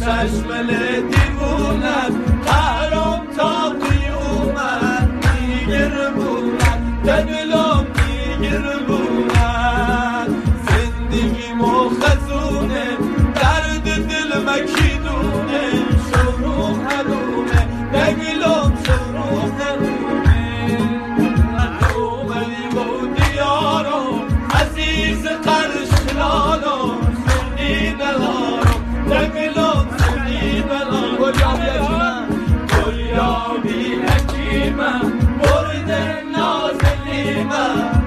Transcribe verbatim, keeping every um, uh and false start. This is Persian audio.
چشمل دیوونت قهرم تا قیومت میگیر بونت دلم میگیر بونت زندگی مخزونه درد دل مکیدونه شروع حرومه نگلم شروع حرومه نتومنی با دیارم عزیز قرشلالم سردی دلارم نگلم سردی دلارم گلیابی حکیمم گلیابی حکیمم برد نازلیمم